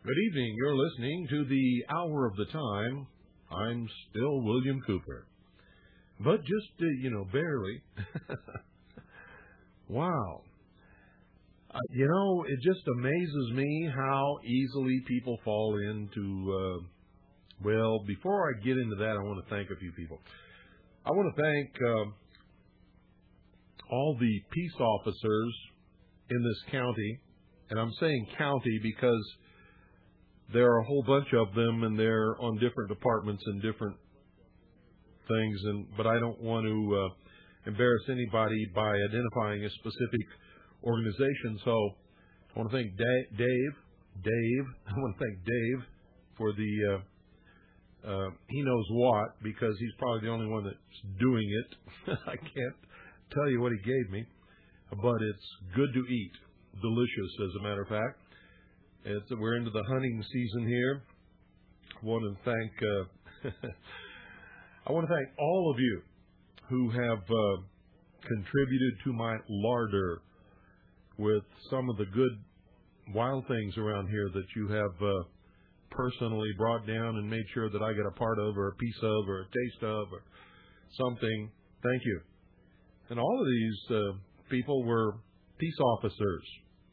Good evening. You're listening to the Hour of the Time. I'm still William Cooper. But just, barely. Wow. It just amazes me how easily people fall into, before I get into that, I want to thank a few people. I want to thank all the peace officers in this county. And I'm saying county because there are a whole bunch of them, and they're on different departments and different things. But I don't want to embarrass anybody by identifying a specific organization. So I want to thank Dave. I want to thank Dave for the he knows what, because he's probably the only one that's doing it. I can't tell you what he gave me, but it's good to eat. Delicious, as a matter of fact. We're into the hunting season here. I want to thank all of you who have contributed to my larder with some of the good wild things around here that you have personally brought down and made sure that I get a part of, or a piece of, or a taste of, or something. Thank you. And all of these people were peace officers,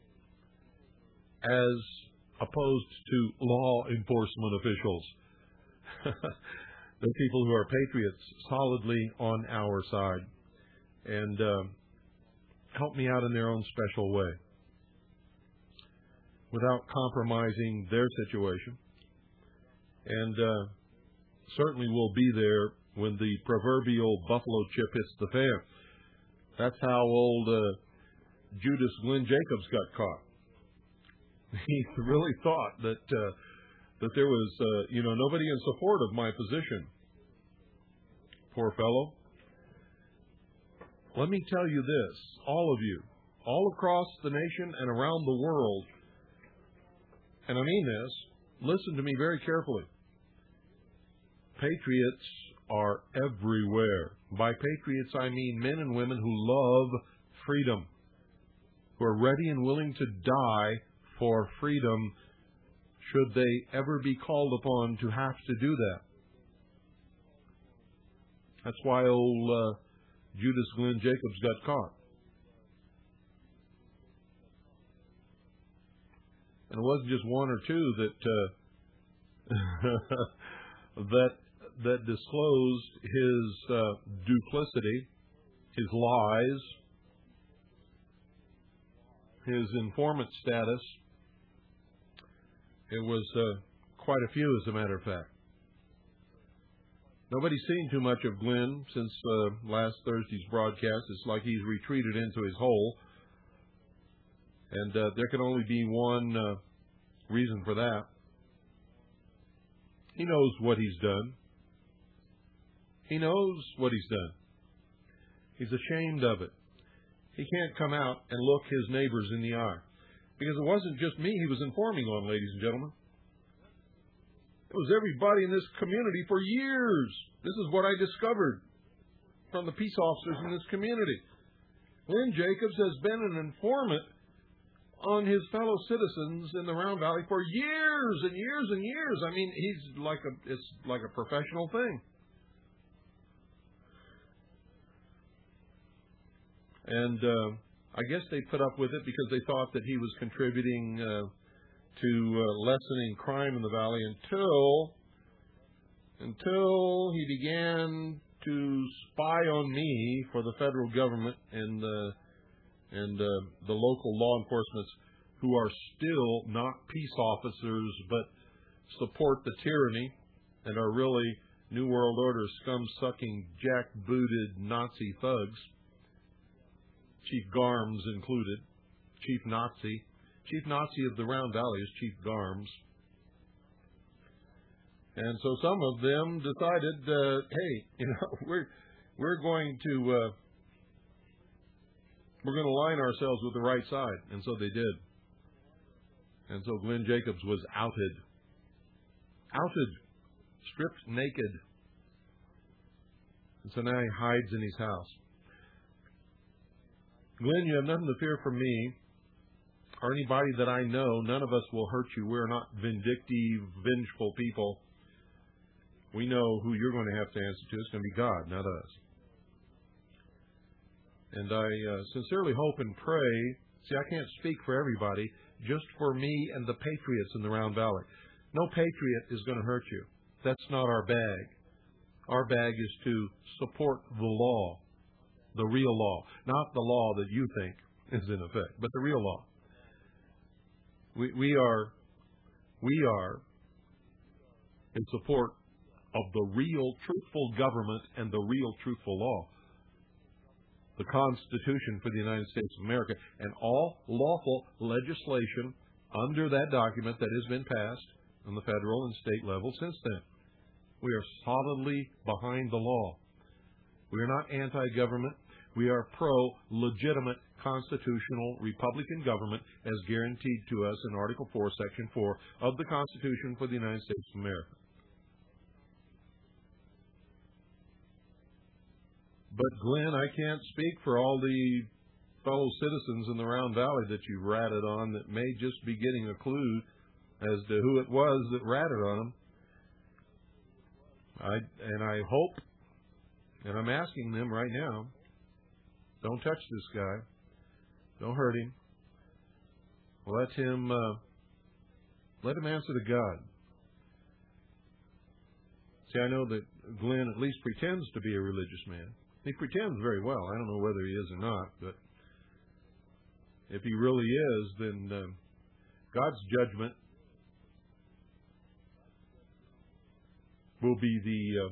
as opposed to law enforcement officials. They're people who are patriots, solidly on our side, and help me out in their own special way, without compromising their situation. And certainly will be there when the proverbial buffalo chip hits the fan. That's how old Judas Glenn Jacobs got caught. He really thought that there was, nobody in support of my position. Poor fellow. Let me tell you this, all of you, all across the nation and around the world, and I mean this, listen to me very carefully. Patriots are everywhere. By patriots, I mean men and women who love freedom, who are ready and willing to die for freedom should they ever be called upon to have to do that. That's why old Judas Glenn Jacobs got caught. And it wasn't just one or two that that disclosed his duplicity, his lies, his informant status. It was quite a few, as a matter of fact. Nobody's seen too much of Glenn since last Thursday's broadcast. It's like he's retreated into his hole. And there can only be one reason for that. He knows what he's done. He knows what he's done. He's ashamed of it. He can't come out and look his neighbors in the eye. Because it wasn't just me he was informing on, ladies and gentlemen. It was everybody in this community for years. This is what I discovered from the peace officers in this community. Glenn Jacobs has been an informant on his fellow citizens in the Round Valley for years and years and years. I mean, it's like a professional thing. And I guess they put up with it because they thought that he was contributing to lessening crime in the valley until he began to spy on me for the federal government and the local law enforcements, who are still not peace officers but support the tyranny and are really New World Order scum-sucking, jack-booted Nazi thugs. Chief Garms included, Chief Nazi. Chief Nazi of the Round Valley is Chief Garms. And so some of them decided, hey, we're going to line ourselves with the right side, and so they did. And so Glenn Jacobs was outed, stripped naked, and so now he hides in his house. Glenn, you have nothing to fear from me. or anybody that I know, none of us will hurt you. We're not vindictive, vengeful people. We know who you're going to have to answer to. It's going to be God, not us. And I sincerely hope and pray. See, I can't speak for everybody, just for me and the patriots in the Round Valley. No patriot is going to hurt you. That's not our bag. Our bag is to support the law, the real law, not the law that you think is in effect, but the real law. We are in support of the real, truthful government and the real, truthful law. The Constitution for the United States of America and all lawful legislation under that document that has been passed on the federal and state level since then. We are solidly behind the law. We are not anti-government. We are pro-legitimate constitutional Republican government as guaranteed to us in Article 4, Section 4 of the Constitution for the United States of America. But, Glenn, I can't speak for all the fellow citizens in the Round Valley that you ratted on that may just be getting a clue as to who it was that ratted on them. I hope, and I'm asking them right now, don't touch this guy. Don't hurt him. Let him answer to God. See, I know that Glenn at least pretends to be a religious man. He pretends very well. I don't know whether he is or not, but if he really is, then God's judgment will be the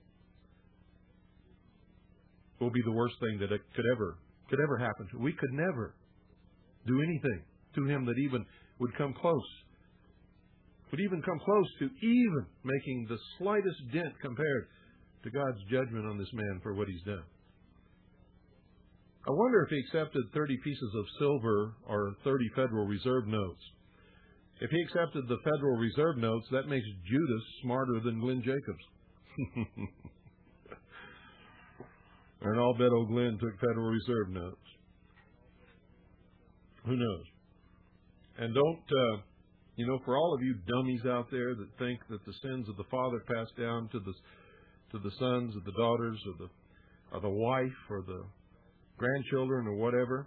worst thing that could ever happen to him. We could never do anything to him that even would come close. Would even come close to even making the slightest dent compared to God's judgment on this man for what he's done. I wonder if he accepted 30 pieces of silver or 30 Federal Reserve notes. If he accepted the Federal Reserve notes, that makes Judas smarter than Glenn Jacobs. And I'll bet old Glenn took Federal Reserve notes. Who knows? And don't, for all of you dummies out there that think that the sins of the father pass down to the sons or the daughters or the wife or the grandchildren or whatever,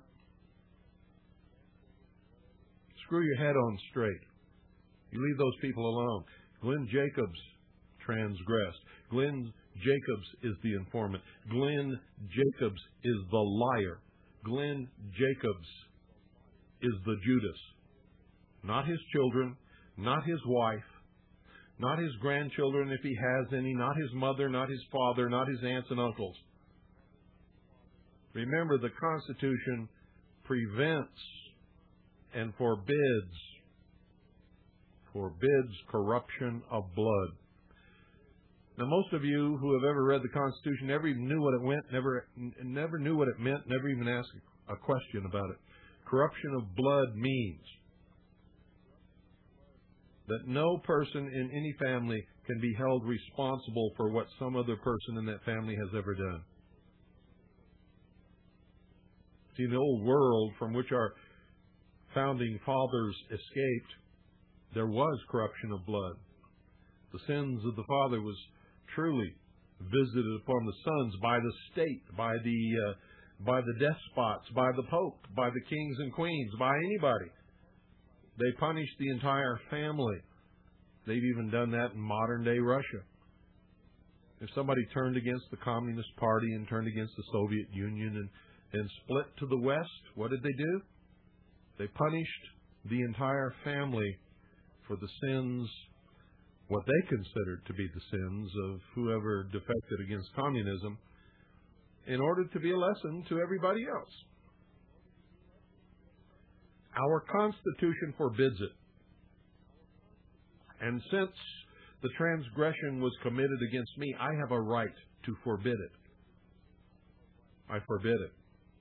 screw your head on straight. You leave those people alone. Glenn Jacobs transgressed. Glenn Jacobs is the informant. Glenn Jacobs is the liar. Glenn Jacobs is the Judas. Not his children, not his wife, not his grandchildren if he has any, not his mother, not his father, not his aunts and uncles. Remember, the Constitution prevents and forbids corruption of blood. Now, most of you who have ever read the Constitution never even knew what it meant, never knew what it meant, never even asked a question about it. Corruption of blood means that no person in any family can be held responsible for what some other person in that family has ever done. See, in the old world from which our founding fathers escaped, there was corruption of blood. The sins of the father was truly visited upon the sons by the state, by the despots, by the pope, by the kings and queens, by anybody. They punished the entire family. They've even done that in modern-day Russia. If somebody turned against the Communist Party and turned against the Soviet Union and split to the West, what did they do? They punished the entire family for the sins, what they considered to be the sins of whoever defected against communism, in order to be a lesson to everybody else. Our Constitution forbids it. And since the transgression was committed against me, I have a right to forbid it. I forbid it.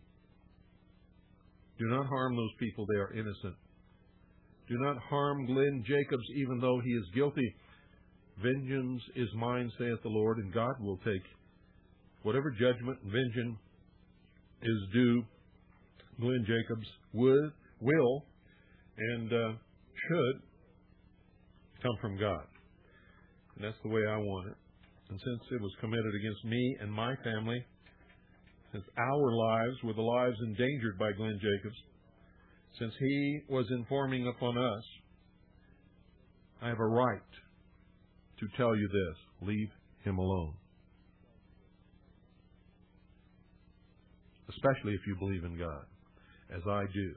Do not harm those people. They are innocent. Do not harm Glenn Jacobs, even though he is guilty. Vengeance is mine, saith the Lord, and God will take whatever judgment and vengeance is due Glenn Jacobs will and should come from God. And that's the way I want it. And since it was committed against me and my family, since our lives were the lives endangered by Glenn Jacobs, since he was informing upon us, I have a right to tell you this: leave him alone. Especially if you believe in God, as I do.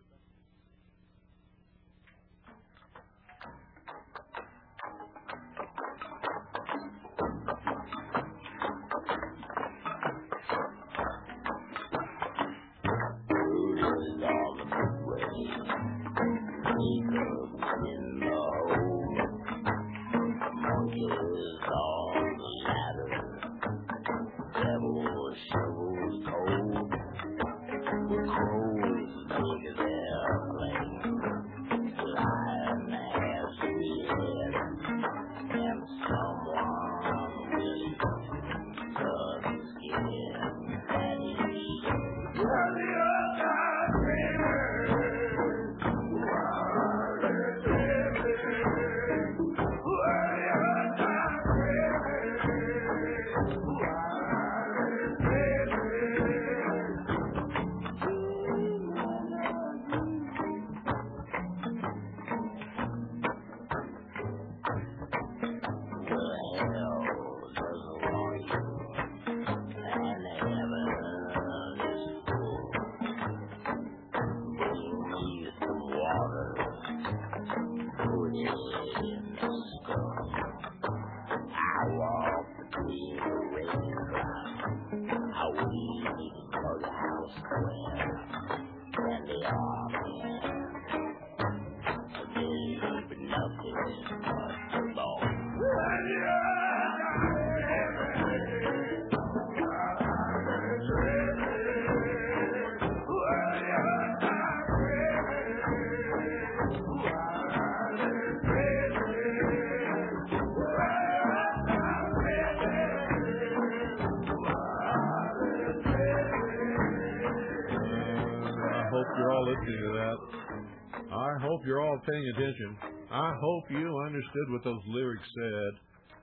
I hope you're all paying attention. I hope you understood what those lyrics said.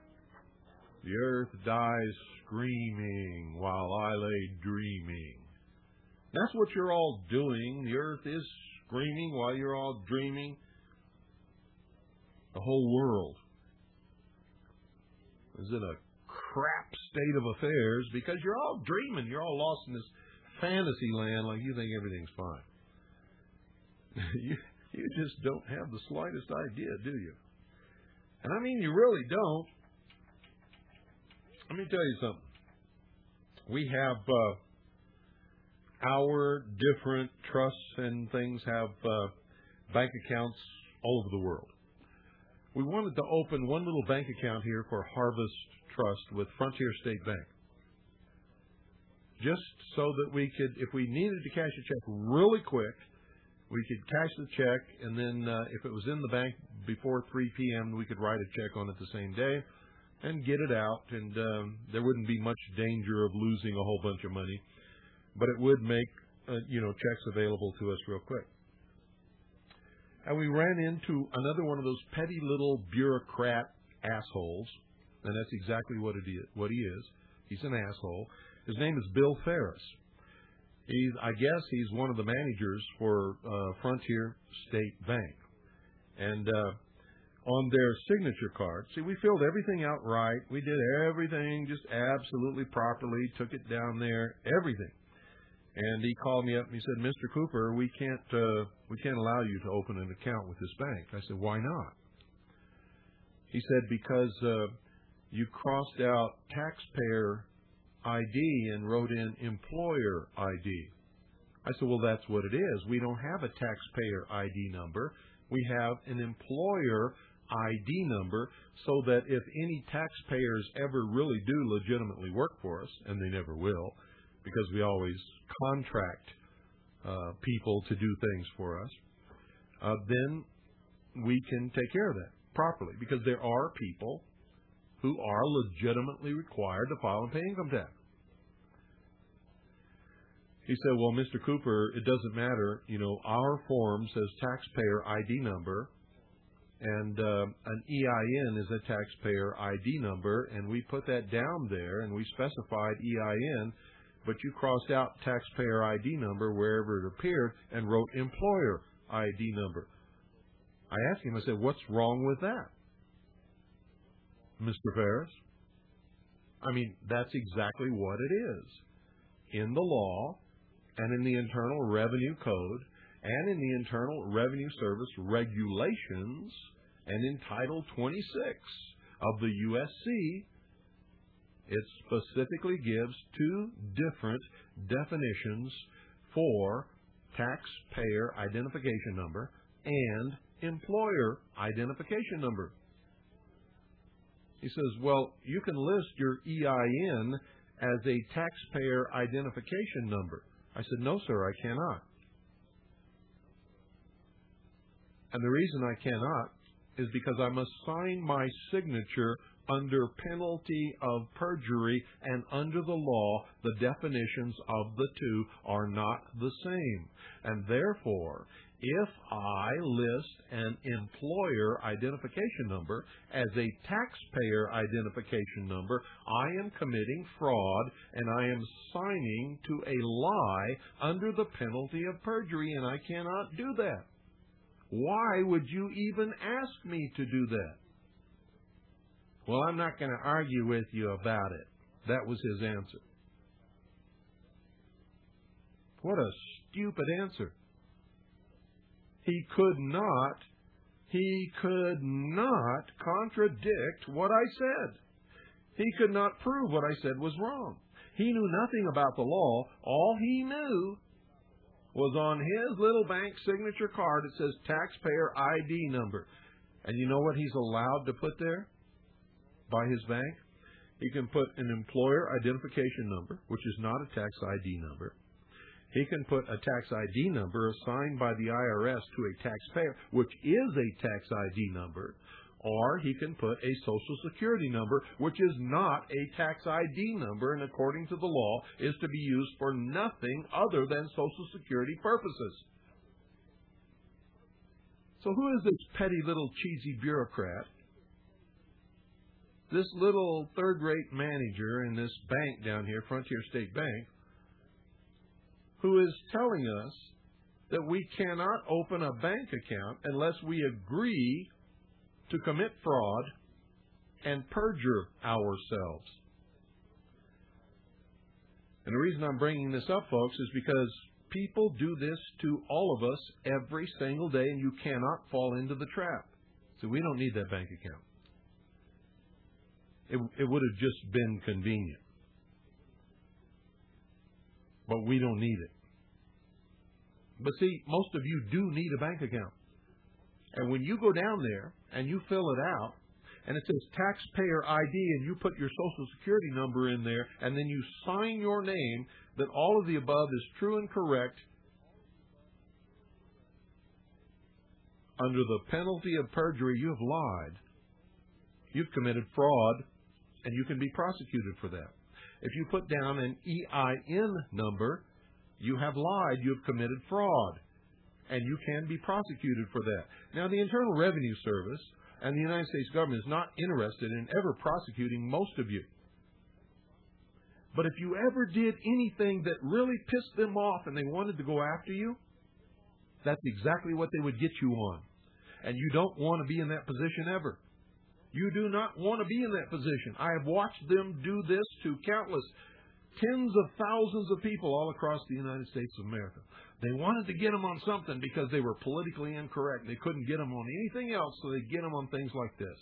The earth dies screaming while I lay dreaming. That's what you're all doing. The earth is screaming while you're all dreaming. The whole world is in a crap state of affairs because you're all dreaming. You're all lost in this fantasy land like you think everything's fine. You just don't have the slightest idea, do you? And I mean, you really don't. Let me tell you something. We have our different trusts and things have bank accounts all over the world. We wanted to open one little bank account here for Harvest Trust with Frontier State Bank. Just so that we could, if we needed to cash a check really quick, we could cash the check, and then if it was in the bank before 3 p.m., we could write a check on it the same day and get it out, and there wouldn't be much danger of losing a whole bunch of money, but it would make checks available to us real quick. And we ran into another one of those petty little bureaucrat assholes, and that's exactly what he is. He's an asshole. His name is Bill Ferris. I guess he's one of the managers for Frontier State Bank. And on their signature card, see, we filled everything out right. We did everything just absolutely properly, took it down there, everything. And he called me up and he said, "Mr. Cooper, we can't allow you to open an account with this bank." I said, "Why not?" He said, "Because you crossed out taxpayer ID and wrote in employer ID." I said, "Well, that's what it is. We don't have a taxpayer ID number. We have an employer ID number so that if any taxpayers ever really do legitimately work for us, and they never will, because we always contract people to do things for us, then we can take care of that properly, because there are people who are legitimately required to file and pay income tax." He said, well, Mr. Cooper, it doesn't matter. You know, our form says taxpayer ID number, and an EIN is a taxpayer ID number, and we put that down there, and we specified EIN, but you crossed out taxpayer ID number wherever it appeared and wrote employer ID number. I asked him, I said, what's wrong with that, Mr. Ferris? I mean, that's exactly what it is. In the law and in the Internal Revenue Code and in the Internal Revenue Service regulations and in Title 26 of the USC, it specifically gives two different definitions for taxpayer identification number and employer identification number. He says, well, you can list your EIN as a taxpayer identification number. I said, no, sir, I cannot. And the reason I cannot is because I must sign my signature under penalty of perjury, and under the law, the definitions of the two are not the same. And therefore, if I list an employer identification number as a taxpayer identification number, I am committing fraud, and I am signing to a lie under the penalty of perjury, and I cannot do that. Why would you even ask me to do that? Well, I'm not going to argue with you about it. That was his answer. What a stupid answer. He could not contradict what I said. He could not prove what I said was wrong. He knew nothing about the law. All he knew was on his little bank signature card, it says taxpayer ID number. And you know what he's allowed to put there by his bank? He can put an employer identification number, which is not a tax ID number. He can put a tax ID number assigned by the IRS to a taxpayer, which is a tax ID number. Or he can put a Social Security number, which is not a tax ID number, and according to the law, is to be used for nothing other than Social Security purposes. So who is this petty little cheesy bureaucrat? This little third-rate manager in this bank down here, Frontier State Bank, who is telling us that we cannot open a bank account unless we agree to commit fraud and perjure ourselves. And the reason I'm bringing this up, folks, is because people do this to all of us every single day, and you cannot fall into the trap. So we don't need that bank account. It would have just been convenient. But we don't need it. But see, most of you do need a bank account. And when you go down there and you fill it out, and it says taxpayer ID, and you put your Social Security number in there, and then you sign your name that all of the above is true and correct, under the penalty of perjury, you have lied. You've committed fraud, and you can be prosecuted for that. If you put down an EIN number, you have lied, you have committed fraud, and you can be prosecuted for that. Now, the Internal Revenue Service and the United States government is not interested in ever prosecuting most of you. But if you ever did anything that really pissed them off and they wanted to go after you, that's exactly what they would get you on. And you don't want to be in that position ever. You do not want to be in that position. I have watched them do this to countless, tens of thousands of people all across the United States of America. They wanted to get them on something because they were politically incorrect. They couldn't get them on anything else, so they'd get them on things like this.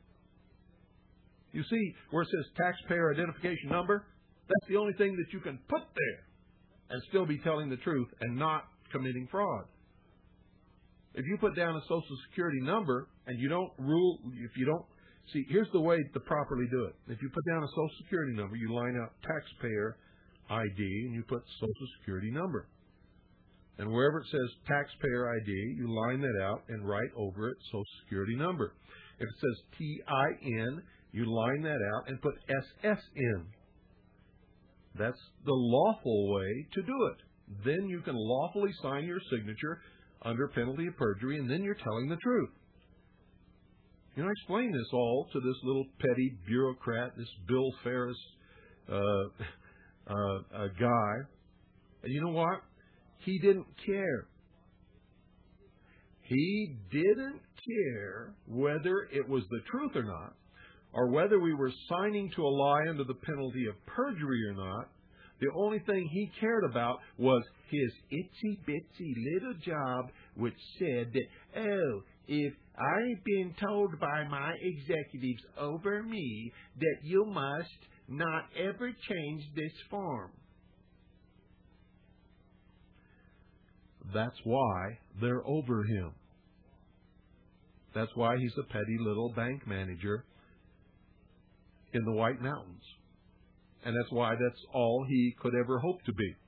You see where it says taxpayer identification number? That's the only thing that you can put there and still be telling the truth and not committing fraud. If you put down a Social Security number and you don't see, here's the way to properly do it. If you put down a Social Security number, you line out taxpayer ID and you put Social Security number. And wherever it says taxpayer ID, you line that out and write over it Social Security number. If it says TIN, you line that out and put SSN. That's the lawful way to do it. Then you can lawfully sign your signature under penalty of perjury, and then you're telling the truth. You know, I explained this all to this little petty bureaucrat, this Bill Ferris guy. And you know what? He didn't care. He didn't care whether it was the truth or not, or whether we were signing to a lie under the penalty of perjury or not. The only thing he cared about was his itsy-bitsy little job, which said that, oh, if I've been told by my executives over me that you must not ever change this form. That's why they're over him. That's why he's a petty little bank manager in the White Mountains. And that's why that's all he could ever hope to be.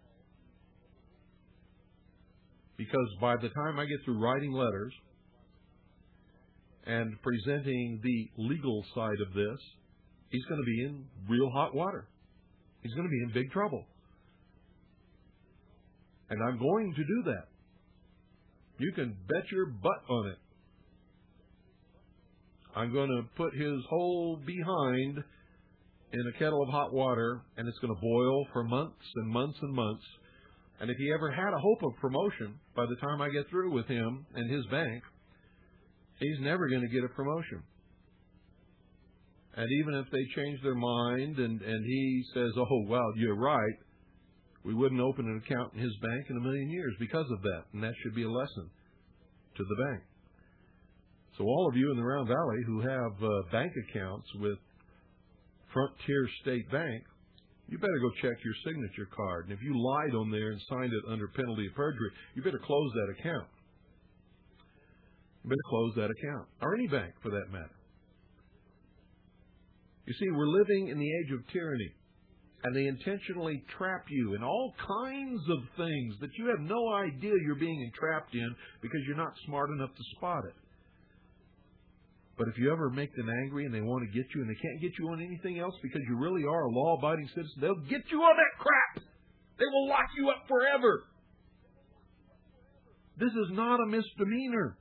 Because by the time I get through writing letters and presenting the legal side of this, he's going to be in real hot water. He's going to be in big trouble. And I'm going to do that. You can bet your butt on it. I'm going to put his whole behind in a kettle of hot water, and it's going to boil for months and months and months. And if he ever had a hope of promotion, by the time I get through with him and his bank, he's never going to get a promotion. And even if they change their mind and he says, oh, well, you're right, we wouldn't open an account in his bank in a million years because of that. And that should be a lesson to the bank. So all of you in the Round Valley who have bank accounts with Frontier State Bank, you better go check your signature card. And if you lied on there and signed it under penalty of perjury, you better close that account. You better close that account. Or any bank, for that matter. You see, we're living in the age of tyranny. And they intentionally trap you in all kinds of things that you have no idea you're being entrapped in because you're not smart enough to spot it. But if you ever make them angry and they want to get you and they can't get you on anything else because you really are a law-abiding citizen, they'll get you on that crap. They will lock you up forever. This is not a misdemeanor.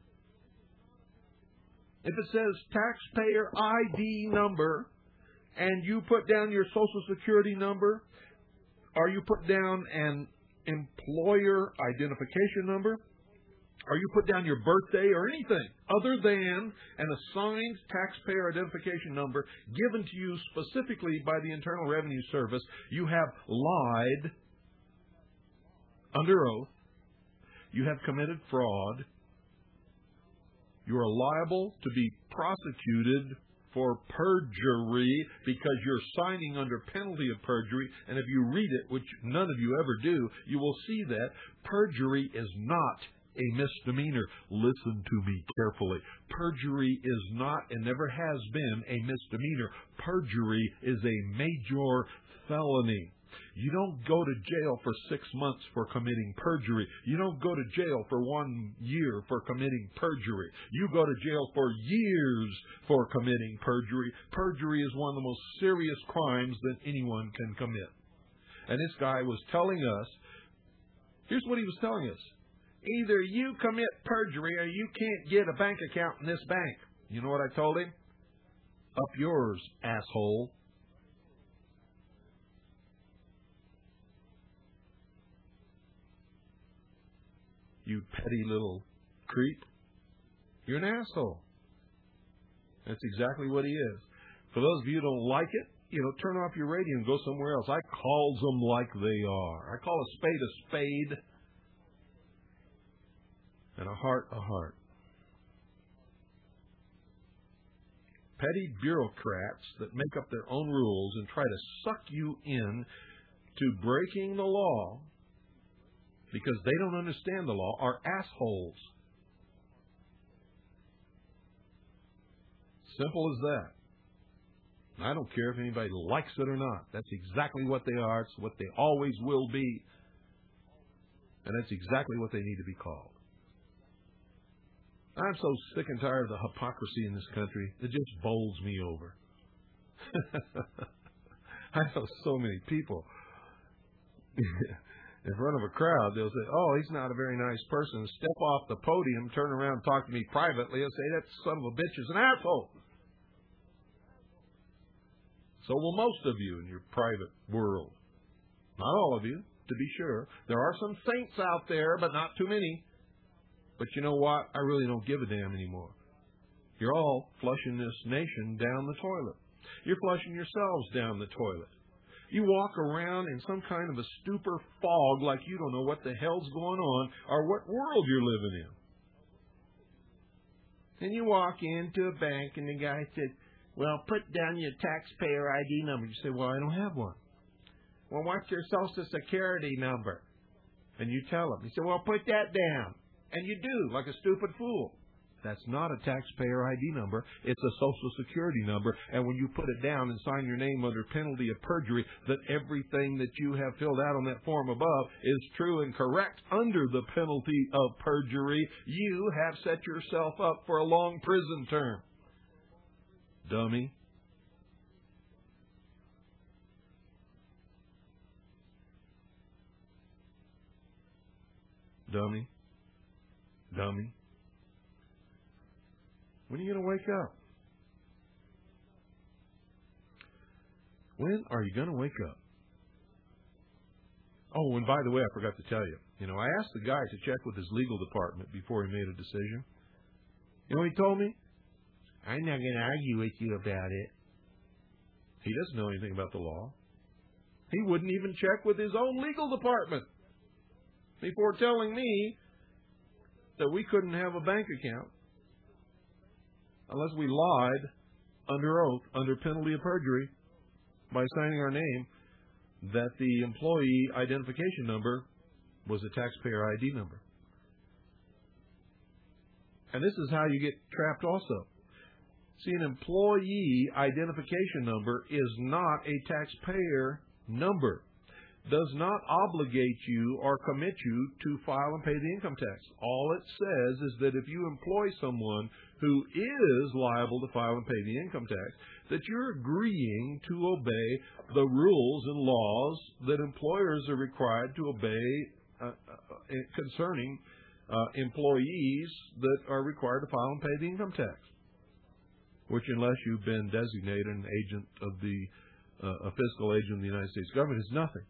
If it says taxpayer ID number and you put down your Social Security number or you put down an employer identification number, or you put down your birthday or anything other than an assigned taxpayer identification number given to you specifically by the Internal Revenue Service, you have lied under oath. You have committed fraud. You are liable to be prosecuted for perjury because you're signing under penalty of perjury. And if you read it, which none of you ever do, you will see that perjury is not a misdemeanor. Listen to me carefully. Perjury is not and never has been a misdemeanor. Perjury is a major felony. You don't go to jail for 6 months for committing perjury. You don't go to jail for 1 year for committing perjury. You go to jail for years for committing perjury. Perjury is one of the most serious crimes that anyone can commit. And this guy was telling us, here's what he was telling us. Either you commit perjury or you can't get a bank account in this bank. You know what I told him? Up yours, asshole. You petty little creep. You're an asshole. That's exactly what he is. For those of you who don't like it, turn off your radio and go somewhere else. I calls them like they are. I call a spade, and a heart. Petty bureaucrats that make up their own rules and try to suck you in to breaking the law because they don't understand the law are assholes. Simple as that. I don't care if anybody likes it or not. That's exactly what they are. It's what they always will be. And that's exactly what they need to be called. I'm so sick and tired of the hypocrisy in this country. It just bowls me over. I know so many people in front of a crowd, they'll say, "Oh, he's not a very nice person." Step off the podium, turn around, and talk to me privately, and say, "That son of a bitch is an asshole." So will most of you in your private world. Not all of you, to be sure. There are some saints out there, but not too many. But you know what? I really don't give a damn anymore. You're all flushing this nation down the toilet. You're flushing yourselves down the toilet. You walk around in some kind of a stupor fog like you don't know what the hell's going on or what world you're living in. And you walk into a bank and the guy said, "Well, put down your taxpayer ID number." You say, "Well, I don't have one." "Well, what's your Social Security number?" And you tell him. He said, "Well, put that down." And you do, like a stupid fool. That's not a taxpayer ID number. It's a Social Security number. And when you put it down and sign your name under penalty of perjury, that everything that you have filled out on that form above is true and correct under the penalty of perjury, you have set yourself up for a long prison term. Dummy. Dummy. Dummy. When are you going to wake up? When are you going to wake up? Oh, and by the way, I forgot to tell you. I asked the guy to check with his legal department before he made a decision. You know what he told me? "I'm not going to argue with you about it." He doesn't know anything about the law. He wouldn't even check with his own legal department before telling me that we couldn't have a bank account unless we lied under oath, under penalty of perjury, by signing our name that the employee identification number was a taxpayer ID number. And this is how you get trapped also. See, an employee identification number is not a taxpayer number. Does not obligate you or commit you to file and pay the income tax. All it says is that if you employ someone who is liable to file and pay the income tax, that you're agreeing to obey the rules and laws that employers are required to obey concerning employees that are required to file and pay the income tax. Which, unless you've been designated an agent of a fiscal agent of the United States government, is nothing.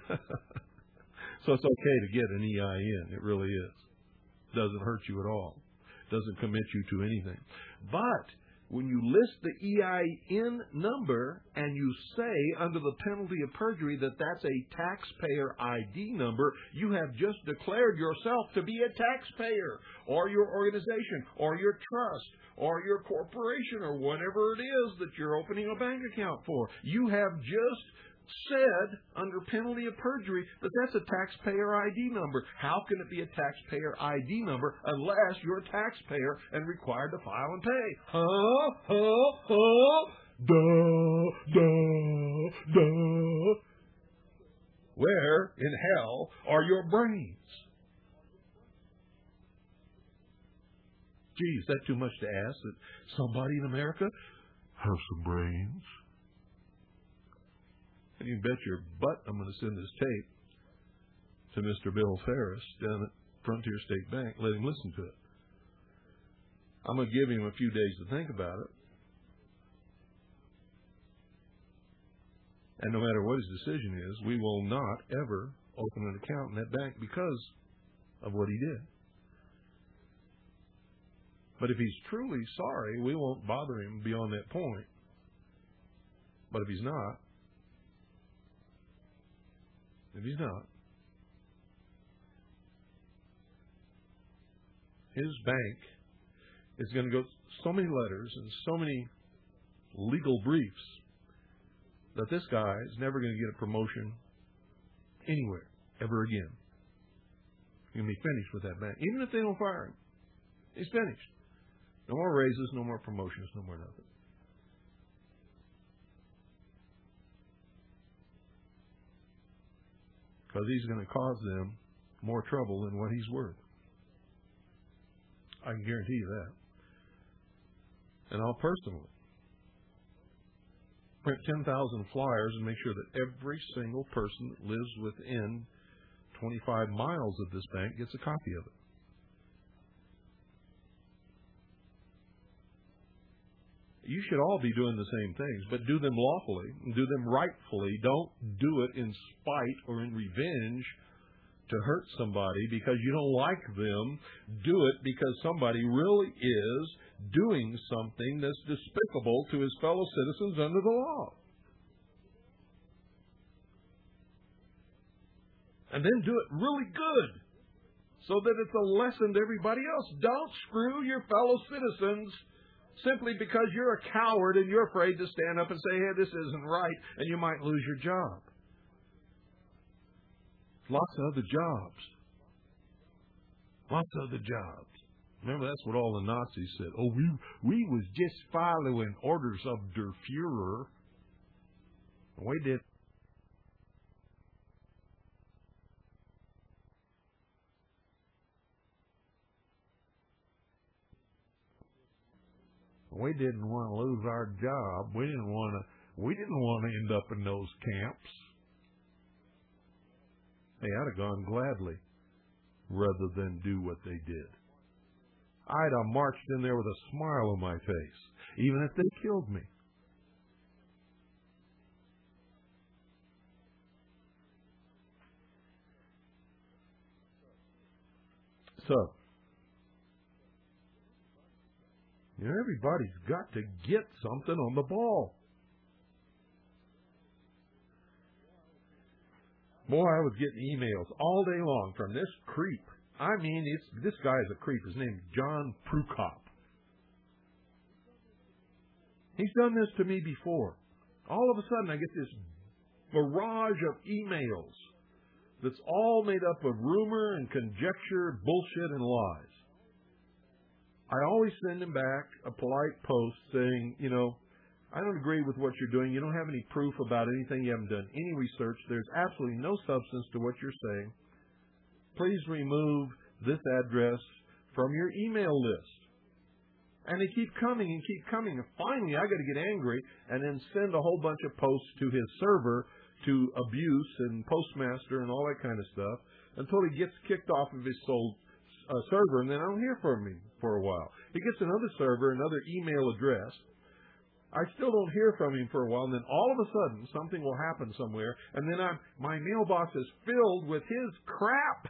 So it's okay to get an EIN. It really is. Doesn't hurt you at all. Doesn't commit you to anything. But when you list the EIN number and you say under the penalty of perjury that that's a taxpayer ID number, you have just declared yourself to be a taxpayer, or your organization, or your trust, or your corporation, or whatever it is that you're opening a bank account for. You have just said under penalty of perjury that that's a taxpayer ID number. How can it be a taxpayer ID number unless you're a taxpayer and required to file and pay? Duh. Where in hell are your brains? Gee, is that too much to ask that somebody in America has some brains? And you can bet your butt I'm going to send this tape to Mr. Bill Ferris down at Frontier State Bank. Let him listen to it. I'm going to give him a few days to think about it. And no matter what his decision is, we will not ever open an account in that bank because of what he did. But if he's truly sorry, we won't bother him beyond that point. But if he's not, his bank is going to go so many letters and so many legal briefs that this guy is never going to get a promotion anywhere ever again. He's going to be finished with that bank. Even if they don't fire him, he's finished. No more raises, no more promotions, no more nothing. Because he's going to cause them more trouble than what he's worth. I can guarantee you that. And I'll personally print 10,000 flyers and make sure that every single person that lives within 25 miles of this bank gets a copy of it. You should all be doing the same things, but do them lawfully, do them rightfully. Don't do it in spite or in revenge to hurt somebody because you don't like them. Do it because somebody really is doing something that's despicable to his fellow citizens under the law. And then do it really good so that it's a lesson to everybody else. Don't screw your fellow citizens simply because you're a coward and you're afraid to stand up and say, hey, this isn't right, and you might lose your job. Lots of other jobs. Lots of other jobs. Remember, that's what all the Nazis said. Oh, we was just following orders of der Fuhrer. We did. We didn't want to lose our job. We didn't want to end up in those camps. Hey, I'd have gone gladly rather than do what they did. I'd have marched in there with a smile on my face, even if they killed me. So, everybody's got to get something on the ball. Boy, I was getting emails all day long from this creep. I mean, this guy is a creep. His name's John Prukop. He's done this to me before. All of a sudden, I get this barrage of emails that's all made up of rumor and conjecture, bullshit, and lies. I always send him back a polite post saying, I don't agree with what you're doing. You don't have any proof about anything. You haven't done any research. There's absolutely no substance to what you're saying. Please remove this address from your email list. And they keep coming and keep coming. And finally, I got to get angry and then send a whole bunch of posts to his server to abuse and postmaster and all that kind of stuff until he gets kicked off of his server, and then I don't hear from him for a while. He gets another server, another email address. I still don't hear from him for a while, and then all of a sudden something will happen somewhere, and then my mailbox is filled with his crap.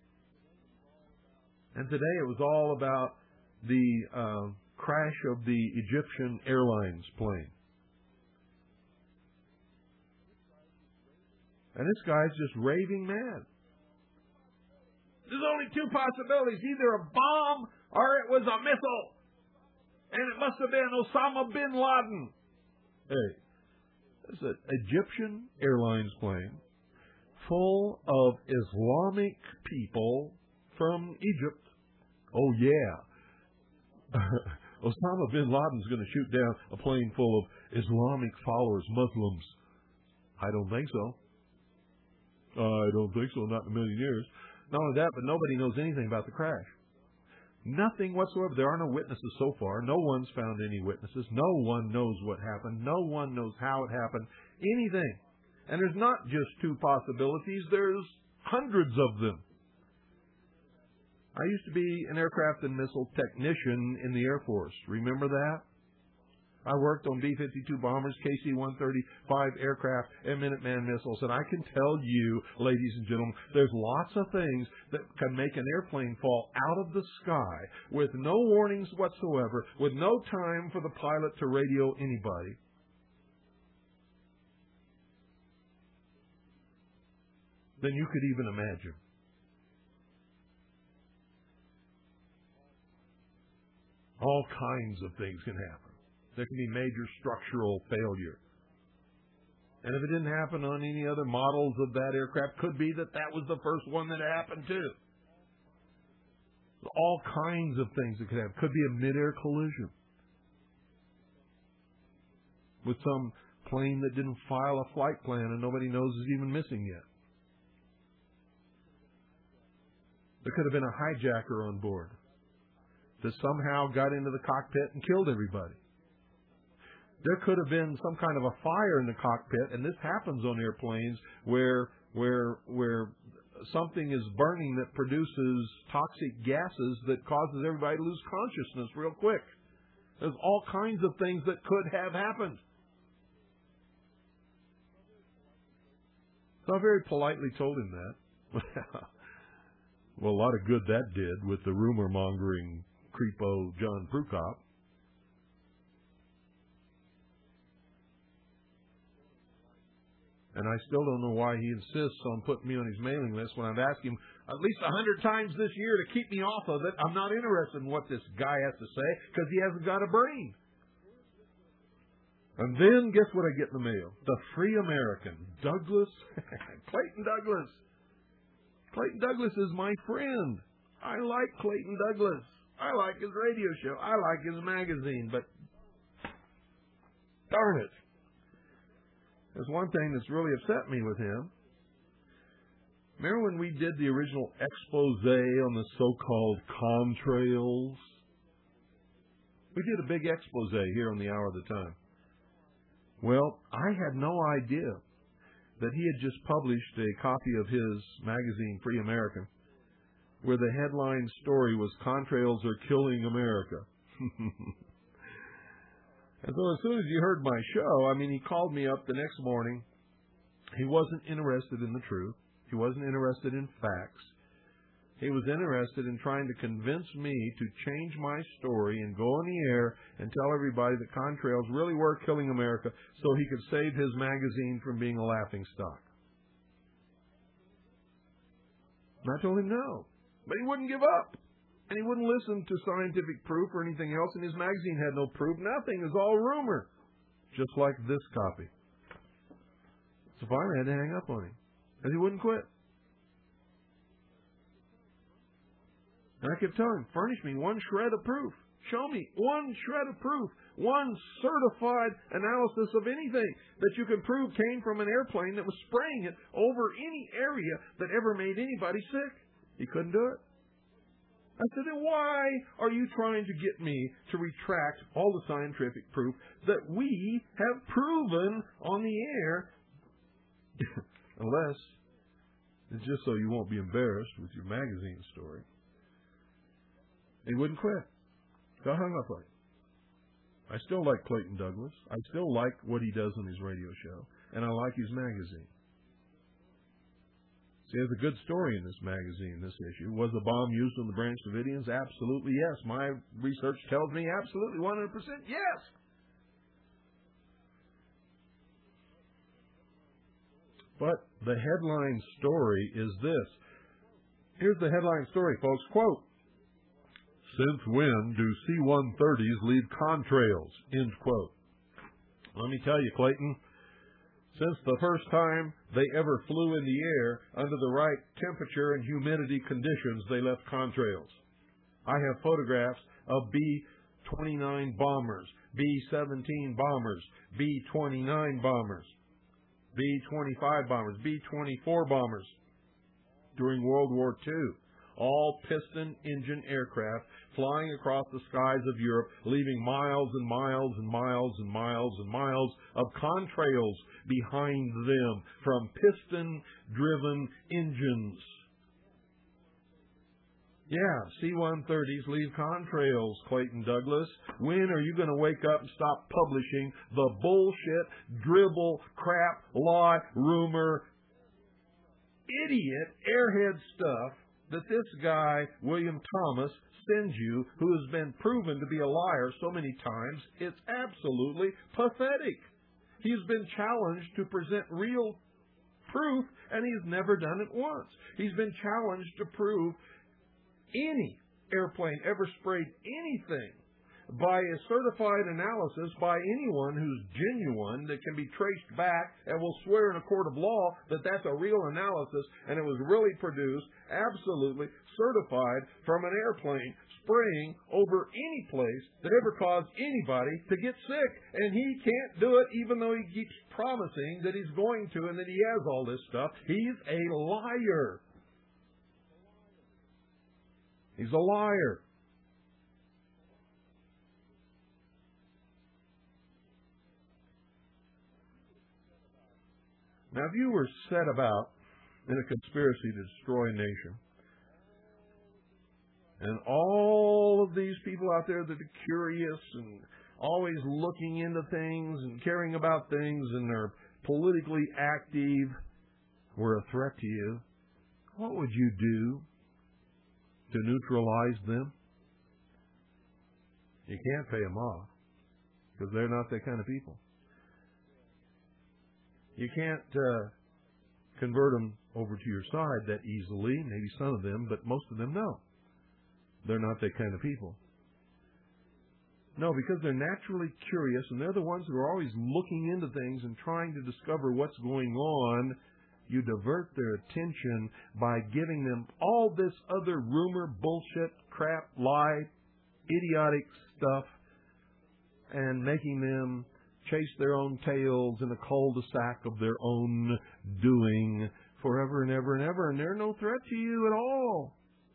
And today it was all about the crash of the Egyptian Airlines plane. And this guy's just raving mad. There's only two possibilities, either a bomb or it was a missile. And it must have been Osama bin Laden. Hey, it's an Egyptian Airlines plane full of Islamic people from Egypt. Oh, yeah. Osama bin Laden's going to shoot down a plane full of Islamic followers, Muslims. I don't think so. I don't think so, not in a million years. Not only that, but nobody knows anything about the crash. Nothing whatsoever. There are no witnesses so far. No one's found any witnesses. No one knows what happened. No one knows how it happened. Anything. And there's not just two possibilities. There's hundreds of them. I used to be an aircraft and missile technician in the Air Force. Remember that? I worked on B-52 bombers, KC-135 aircraft, and Minuteman missiles. And I can tell you, ladies and gentlemen, there's lots of things that can make an airplane fall out of the sky with no warnings whatsoever, with no time for the pilot to radio anybody. Than you could even imagine. All kinds of things can happen. There can be major structural failure. And if it didn't happen on any other models of that aircraft, could be that that was the first one that happened too. All kinds of things that could happen. Could be a mid-air collision with some plane that didn't file a flight plan and nobody knows is even missing yet. There could have been a hijacker on board that somehow got into the cockpit and killed everybody. There could have been some kind of a fire in the cockpit, and this happens on airplanes where something is burning that produces toxic gases that causes everybody to lose consciousness real quick. There's all kinds of things that could have happened. So I very politely told him that. Well, a lot of good that did with the rumor-mongering creepo John Prukop. And I still don't know why he insists on putting me on his mailing list when I've asked him at least 100 times this year to keep me off of it. I'm not interested in what this guy has to say because he hasn't got a brain. And then guess what I get in the mail? The Free American. Douglas. Clayton Douglas. Clayton Douglas is my friend. I like Clayton Douglas. I like his radio show. I like his magazine. But darn it. There's one thing that's really upset me with him. Remember when we did the original expose on the so-called contrails? We did a big expose here on the Hour of the Time. Well, I had no idea that he had just published a copy of his magazine, Free American, where the headline story was "Contrails Are Killing America." And so as soon as he heard my show, he called me up the next morning. He wasn't interested in the truth. He wasn't interested in facts. He was interested in trying to convince me to change my story and go on the air and tell everybody that contrails really were killing America so he could save his magazine from being a laughingstock. And I told him no. But he wouldn't give up. And he wouldn't listen to scientific proof or anything else, and his magazine had no proof. Nothing. It was all rumor. Just like this copy. So finally I had to hang up on him. Because he wouldn't quit. And I kept telling him, furnish me one shred of proof. Show me one shred of proof. One certified analysis of anything that you can prove came from an airplane that was spraying it over any area that ever made anybody sick. He couldn't do it. I said, then why are you trying to get me to retract all the scientific proof that we have proven on the air? Unless it's just so you won't be embarrassed with your magazine story. He wouldn't quit. So I hung up on him. I still like Clayton Douglas. I still like what he does on his radio show. And I like his magazine. He has a good story in this magazine, this issue. Was the bomb used on the Branch Davidians? Absolutely yes. My research tells me absolutely 100% yes. But the headline story is this. Here's the headline story, folks. Quote, "Since when do C-130s leave contrails?" End quote. Let me tell you, Clayton, since the first time they ever flew in the air under the right temperature and humidity conditions, they left contrails. I have photographs of B-29 bombers, B-17 bombers, B-29 bombers, B-25 bombers, B-24 bombers during World War II. All piston engine aircraft flying across the skies of Europe, leaving miles and miles and miles and miles and miles of contrails behind them from piston-driven engines. Yeah, C-130s leave contrails, Clayton Douglas. When are you going to wake up and stop publishing the bullshit, dribble, crap, lie, rumor, idiot, airhead stuff that this guy, William Thomas, sends you, who has been proven to be a liar so many times? It's absolutely pathetic. He's been challenged to present real proof, and he's never done it once. He's been challenged to prove any airplane ever sprayed anything by a certified analysis by anyone who's genuine that can be traced back and will swear in a court of law that that's a real analysis and it was really produced, absolutely certified from an airplane spraying over any place that ever caused anybody to get sick. And he can't do it even though he keeps promising that he's going to and that he has all this stuff. He's a liar. He's a liar. Now, if you were set about in a conspiracy to destroy a nation, and all of these people out there that are curious and always looking into things and caring about things and are politically active were a threat to you, what would you do to neutralize them? You can't pay them off because they're not that kind of people. You can't convert them over to your side that easily, maybe some of them, but most of them no. They're not that kind of people. No, because they're naturally curious, and they're the ones who are always looking into things and trying to discover what's going on. You divert their attention by giving them all this other rumor, bullshit, crap, lie, idiotic stuff, and making them chase their own tails in a cul-de-sac of their own doing forever and ever and ever, and they're no threat to you at all.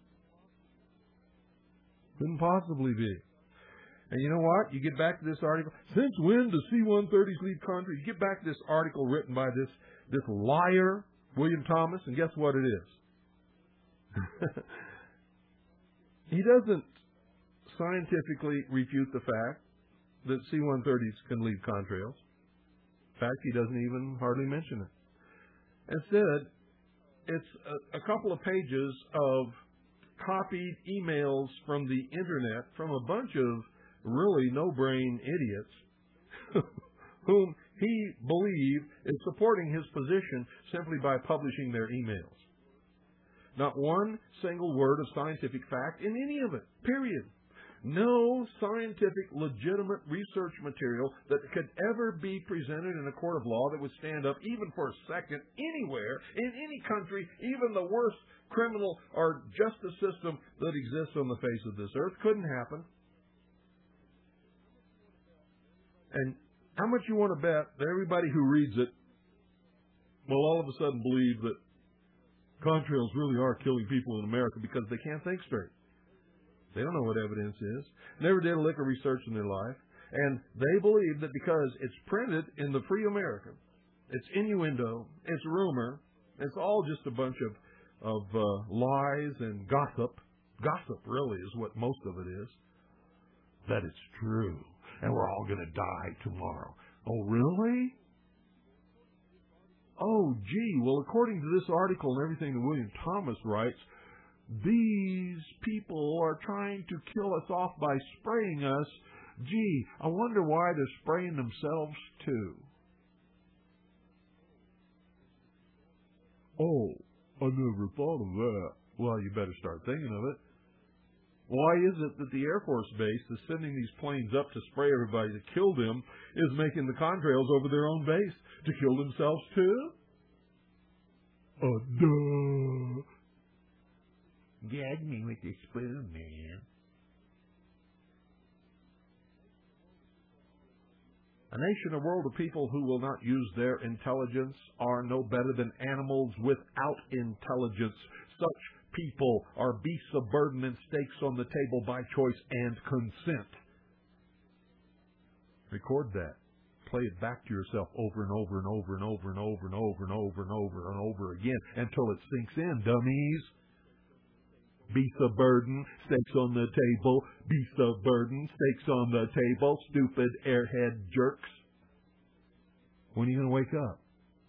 Couldn't possibly be. And you know what? You get back to this article. Since when do C-130s leave countries? You get back to this article written by this liar, William Thomas, and guess what it is? He doesn't scientifically refute the fact that C-130s can leave contrails. In fact, he doesn't even hardly mention it. Instead, it's a couple of pages of copied emails from the internet from a bunch of really no-brain idiots whom he believed is supporting his position simply by publishing their emails. Not one single word of scientific fact in any of it, period. No scientific, legitimate research material that could ever be presented in a court of law that would stand up even for a second anywhere, in any country, even the worst criminal or justice system that exists on the face of this earth. Couldn't happen. And how much you want to bet that everybody who reads it will all of a sudden believe that contrails really are killing people in America because they can't think straight. They don't know what evidence is. Never did a lick of research in their life. And they believe that because it's printed in the Free American, it's innuendo, it's rumor, it's all just a bunch of lies and gossip. Gossip really is what most of it is. That it's true. And we're all going to die tomorrow. Oh, really? Oh, gee. Well, according to this article and everything that William Thomas writes, these people are trying to kill us off by spraying us. Gee, I wonder why they're spraying themselves too. Oh, I never thought of that. Well, you better start thinking of it. Why is it that the Air Force Base is sending these planes up to spray everybody to kill them is making the contrails over their own base to kill themselves too? Duh. Gag me with your spoon, man. A nation, a world of people who will not use their intelligence are no better than animals without intelligence. Such people are beasts of burden and stakes on the table by choice and consent. Record that. Play it back to yourself over and over and over and over and over and over and over and over and over again until it sinks in, dummies. Beasts of burden, stakes on the table. Beasts of burden, stakes on the table. Stupid airhead jerks. When are you going to wake up?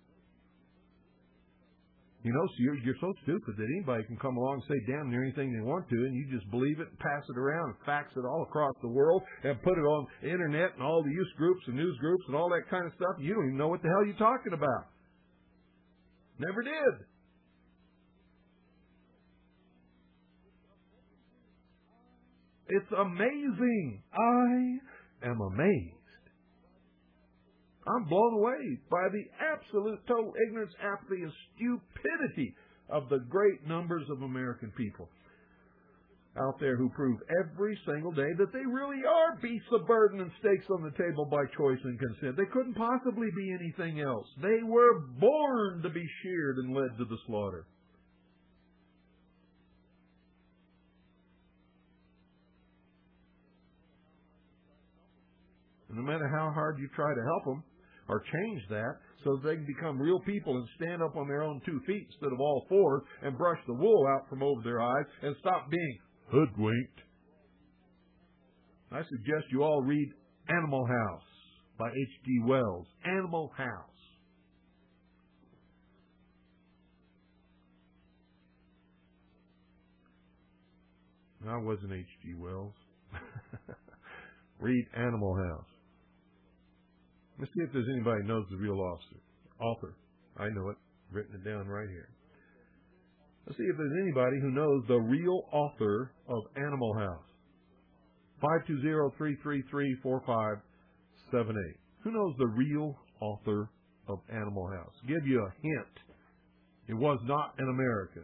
You know, so you're so stupid that anybody can come along and say damn near anything they want to, and you just believe it and pass it around and fax it all across the world and put it on the internet and all the use groups and news groups and all that kind of stuff. You don't even know what the hell you're talking about. Never did. It's amazing. I am amazed. I'm blown away by the absolute total ignorance, apathy, and stupidity of the great numbers of American people out there who prove every single day that they really are beasts of burden and stakes on the table by choice and consent. They couldn't possibly be anything else. They were born to be sheared and led to the slaughter. No matter how hard you try to help them, or change that so that they can become real people and stand up on their own 2 feet instead of all 4 and brush the wool out from over their eyes and stop being hoodwinked. I suggest you all read Animal House by H.G. Wells. Animal House. I wasn't H.G. Wells. Read Animal House. Let's see if there's anybody who knows the real author. I know it. Written it down right here. Let's see if there's anybody who knows the real author of Animal House. 520-333-4578. Who knows the real author of Animal House? Give you a hint. It was not an American.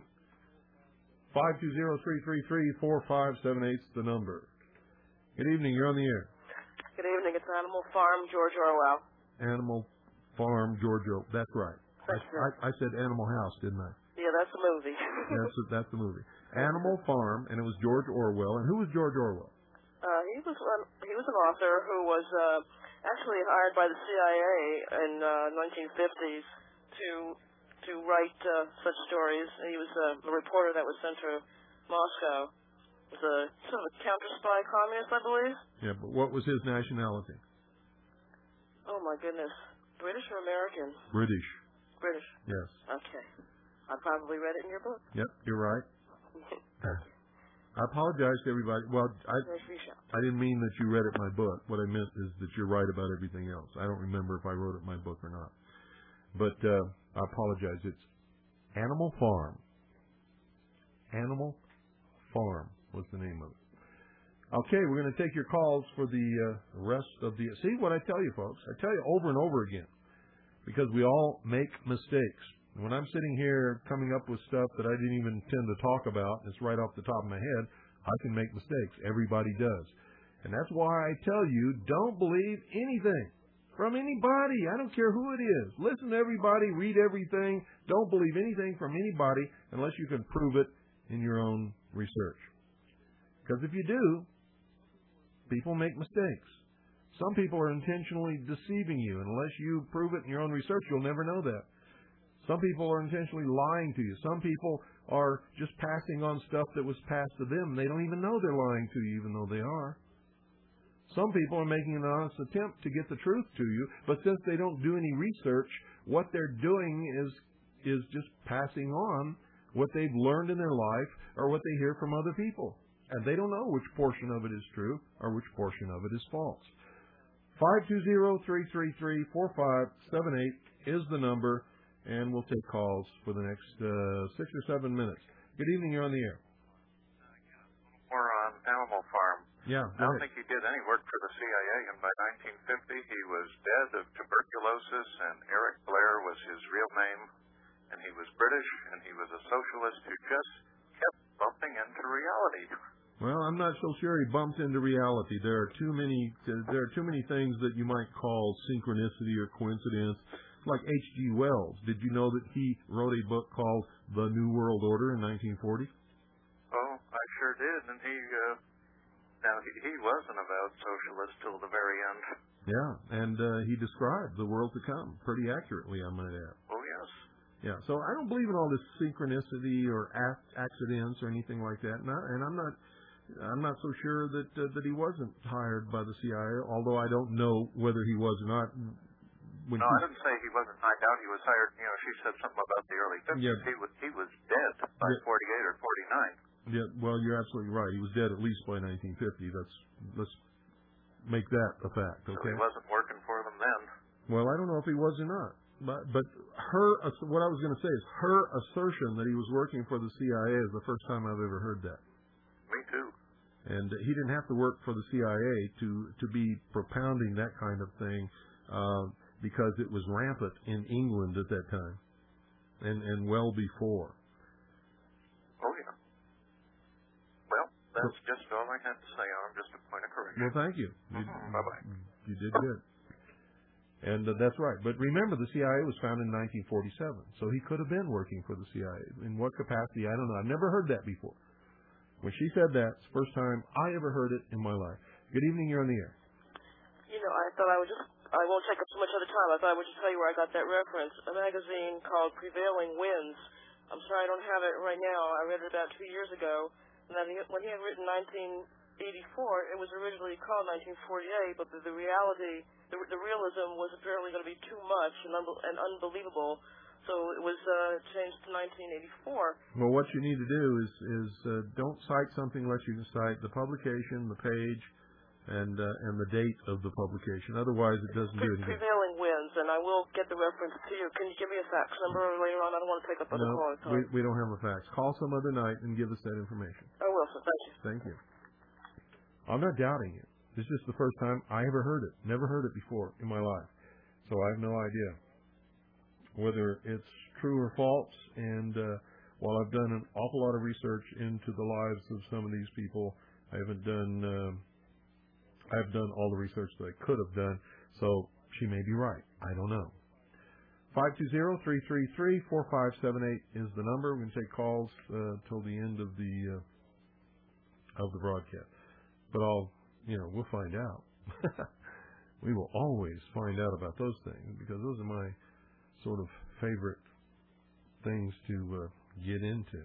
520-333-4578 is the number. Good evening. You're on the air. Good evening. It's Animal Farm, George Orwell. Animal Farm, George Orwell. That's right. I said Animal House, didn't I? Yeah, that's the movie. That's the movie. Animal Farm, and it was George Orwell. And who was George Orwell? He was an author who was actually hired by the CIA in 1950s to write such stories. He was a reporter that was sent to Moscow. He was a sort of a counter-spy communist, I believe. Yeah, but what was his nationality? Oh, my goodness. British or American? British. British? Yes. Okay. I probably read it in your book. Yep, you're right. I apologize to everybody. Well, I didn't mean that you read it in my book. What I meant is that you're right about everything else. I don't remember if I wrote it in my book or not. But I apologize. It's Animal Farm. Animal Farm was the name of it. Okay, we're going to take your calls for the rest of the... See what I tell you, folks? I tell you over and over again. Because we all make mistakes. When I'm sitting here coming up with stuff that I didn't even intend to talk about, it's right off the top of my head, I can make mistakes. Everybody does. And that's why I tell you, don't believe anything from anybody. I don't care who it is. Listen to everybody, read everything. Don't believe anything from anybody unless you can prove it in your own research. Because if you do, people make mistakes. Some people are intentionally deceiving you. And unless you prove it in your own research, you'll never know that. Some people are intentionally lying to you. Some people are just passing on stuff that was passed to them. They don't even know they're lying to you, even though they are. Some people are making an honest attempt to get the truth to you, but since they don't do any research, what they're doing is just passing on what they've learned in their life or what they hear from other people. And they don't know which portion of it is true or which portion of it is false. 520-333-4578 is the number, and we'll take calls for the next 6 or 7 minutes. Good evening, you're on the air. We're on Animal Farm. Yeah, I don't think he did any work for the CIA, and by 1950 he was dead of tuberculosis, and Eric Blair was his real name, and he was British, and he was a socialist who just kept bumping into reality. Well, I'm not so sure he bumped into reality. There are too many things that you might call synchronicity or coincidence. Like H.G. Wells. Did you know that he wrote a book called The New World Order in 1940? Oh, I sure did, and he wasn't about socialist till the very end. Yeah, and he described the world to come pretty accurately, I might add. Oh, yes. Yeah, so I don't believe in all this synchronicity or accidents or anything like that, and I'm not so sure that he wasn't hired by the CIA, although I don't know whether he was or not. No, I didn't say he wasn't hired out. He was hired, she said something about the early 50s. Yeah. He was dead by 48 or 49. Yeah, well, you're absolutely right. He was dead at least by 1950. Let's make that a fact, okay? So he wasn't working for them then. Well, I don't know if he was or not. But what I was going to say is her assertion that he was working for the CIA is the first time I've ever heard that. Me too. And he didn't have to work for the CIA to be propounding that kind of thing, because it was rampant in England at that time, and well before. Oh, yeah. Well, that's just all I had to say on him, just a point of correction. Well, thank you. Bye-bye. You did good. And that's right. But remember, the CIA was founded in 1947, so he could have been working for the CIA. In what capacity, I don't know. I've never heard that before. When she said that, it's the first time I ever heard it in my life. Good evening, you're on the air. I thought I would just I won't take up so much other time. I thought I would just tell you where I got that reference. A magazine called Prevailing Winds. I'm sorry I don't have it right now. I read it about 2 years ago. And that when he had written 1984, it was originally called 1948, but the reality, the realism was apparently going to be too much and unbelievable. So it was changed to 1984. Well, what you need to do is don't cite something unless you can cite the publication, the page, and the date of the publication. Otherwise, it doesn't do anything. Prevailing Winds, and I will get the reference to you. Can you give me a fax number later on? I don't want to take up other callers' time. We don't have a fax. Call some other night and give us that information. I will, sir. Thank you. Thank you. I'm not doubting it. This is the first time I ever heard it. Never heard it before in my life. So I have no idea whether it's true or false. And while I've done an awful lot of research into the lives of some of these people, I've done all the research that I could have done. So she may be right. I don't know. 520-333-4578 is the number. We can take calls till the end of the broadcast. But we'll find out. We will always find out about those things because those are my sort of favorite things to get into.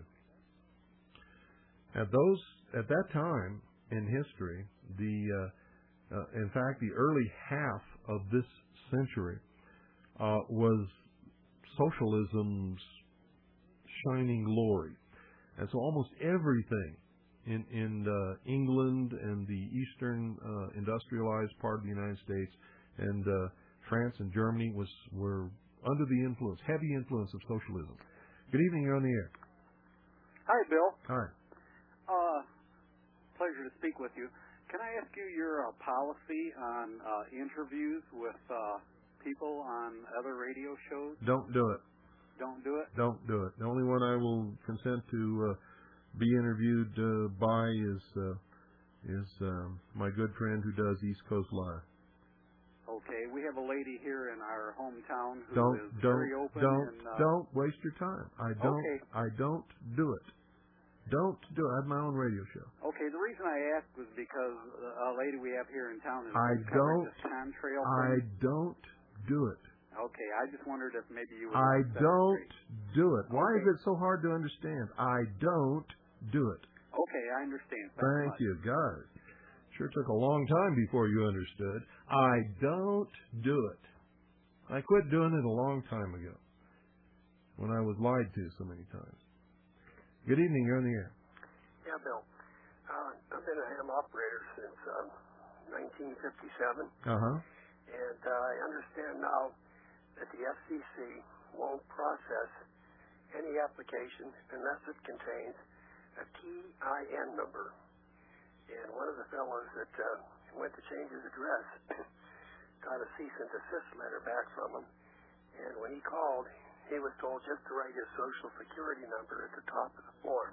At that time in history, in fact, the early half of this century was socialism's shining glory, and so almost everything in England and the eastern industrialized part of the United States and France and Germany were under the heavy influence of socialism. Good evening, you're on the air. Hi, Bill. Hi. Pleasure to speak with you. Can I ask you your policy on interviews with people on other radio shows? Don't do it. Don't do it? Don't do it. The only one I will consent to be interviewed by is my good friend who does East Coast Live. Okay, we have a lady here in our hometown who is very open. Don't waste your time. I don't do it. Don't do it. I have my own radio show. Okay, the reason I asked was because a lady we have here in town is don't do it. Okay, I just wondered if maybe you would. I don't do it. Why is it so hard to understand? I don't do it. Okay, I understand. Thank you, God. Sure took a long time before you understood. I don't do it. I quit doing it a long time ago when I was lied to so many times. Good evening, you're on the air. Yeah, Bill. I've been a ham operator since 1957. And I understand now that the FCC won't process any application unless it contains a TIN number. And one of the fellows that went to change his address got a cease and desist letter back from him. And when he called, he was told just to write his Social Security number at the top of the form.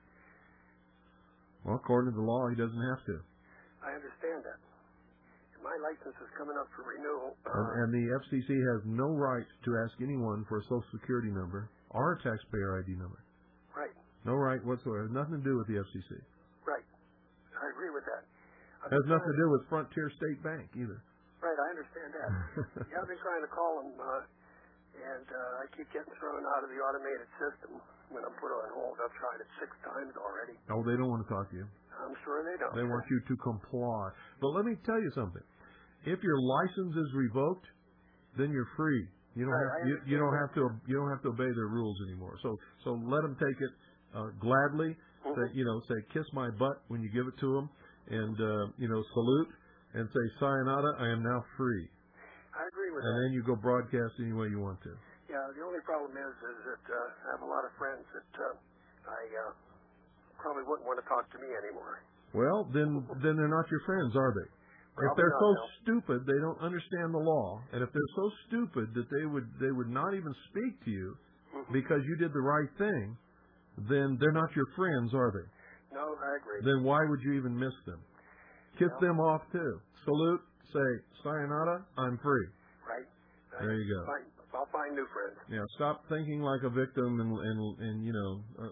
Well, according to the law, he doesn't have to. I understand that. My license is coming up for renewal. And the FCC has no right to ask anyone for a Social Security number or a taxpayer ID number. Right. No right whatsoever. It has nothing to do with the FCC. Right. I agree with that. It has nothing to do with Frontier State Bank either. Right, I understand that. Yeah, I've been trying to call them, and I keep getting thrown out of the automated system when I'm put on hold. I've tried it 6 times already. Oh, they don't want to talk to you. I'm sure they don't. They want you to comply. But let me tell you something. If your license is revoked, then you're free. You don't have to obey their rules anymore. So let them take it gladly. Say kiss my butt when you give it to them, and salute and say sayonara. I am now free. I agree with that. And then you go broadcast any way you want to. Yeah. The only problem is that I have a lot of friends that I probably wouldn't want to talk to me anymore. Well, then they're not your friends, are they? If they're so stupid, they don't understand the law, and if they're so stupid that they would not even speak to you because you did the right thing, then they're not your friends, are they? No, I agree. Then why would you even miss them? Kiss them off too. Salute. Say sayonara. I'm free. Right. There you go. I'll find new friends. Yeah. Stop thinking like a victim and right.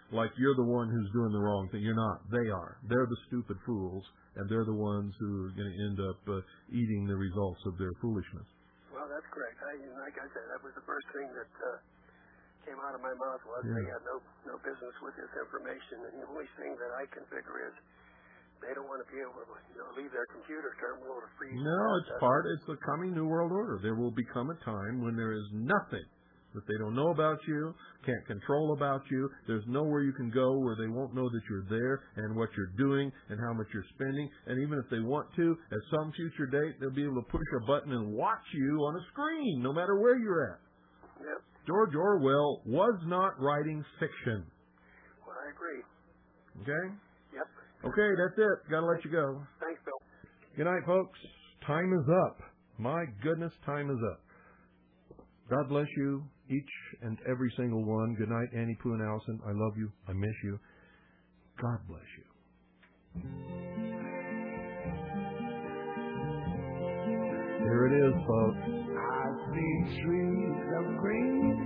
like you're the one who's doing the wrong thing. You're not. They are. They're the stupid fools, and they're the ones who are going to end up eating the results of their foolishness. Well, that's correct. Like I said, that was the first thing that came out of my mouth was they had no business with this information, and the only thing that I can figure is they don't want to be able to leave their computer terminal or freeze. No, it's the coming New World Order. There will become a time when there is nothing that they don't know about you, can't control about you. There's nowhere you can go where they won't know that you're there and what you're doing and how much you're spending. And even if they want to, at some future date, they'll be able to push a button and watch you on a screen, no matter where you're at. Yep. George Orwell was not writing fiction. Well, I agree. Okay? Yep. Okay, that's it. Got to let you go. Thanks, Bill. Good night, folks. Time is up. My goodness, time is up. God bless you, each and every single one. Good night, Annie, Pooh, and Allison. I love you. I miss you. God bless you. Here it is, folks. I see trees of green,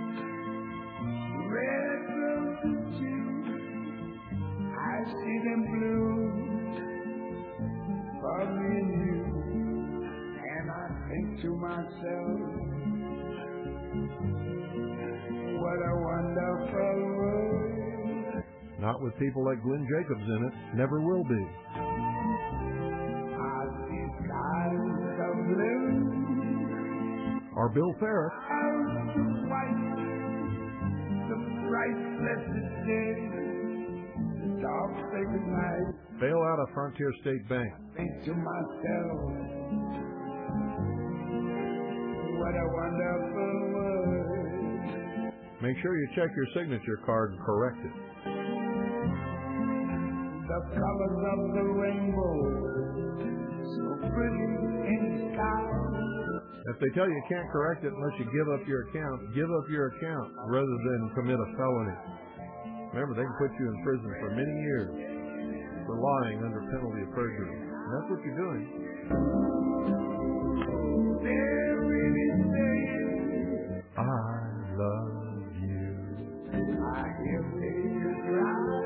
red roses too. I see them bloom for me and you, and I think to myself, what a wonderful world. Not with people like Glenn Jacobs in it. Never will be. I see skies of blue, Or Bill Ferris. clouds of white, the bright blessed day, the dark sacred night. Bail out of Frontier State Bank. Think to myself, what a wonderful world. Make sure you check your signature card and correct it. The colors of the rainbow, so pretty in the sky. If they tell you you can't correct it unless you give up your account rather than commit a felony. Remember, they can put you in prison for many years for lying under penalty of perjury. And that's what you're doing. They're really saying, I love you. I hear babies cry.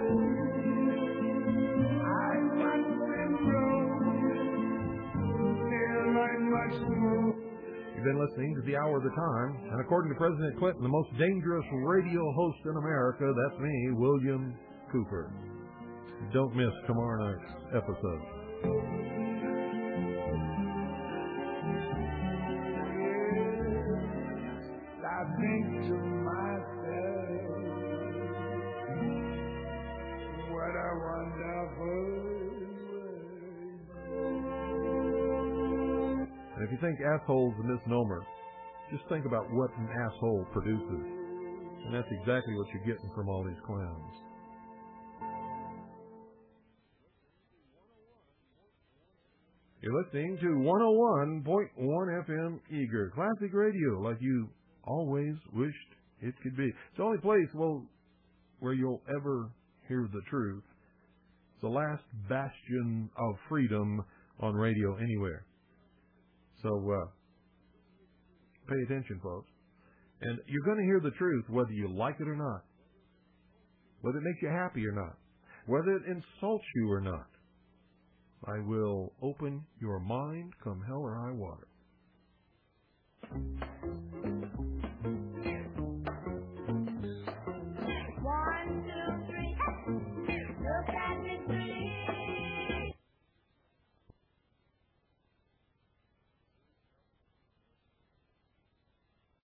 I watch them grow. They'll learn much more. You've been listening to The Hour of the Time, and according to President Clinton, the most dangerous radio host in America, that's me, William Cooper. Don't miss tomorrow night's episode. I think to myself, what a wonderful world. And if you think asshole is a misnomer, just think about what an asshole produces. And that's exactly what you're getting from all these clowns. You're listening to 101.1 FM Eager, classic radio like you always wished it could be. It's the only place, where you'll ever hear the truth. It's the last bastion of freedom on radio anywhere. So, pay attention, folks. And you're going to hear the truth whether you like it or not. Whether it makes you happy or not. Whether it insults you or not. I will open your mind come hell or high water.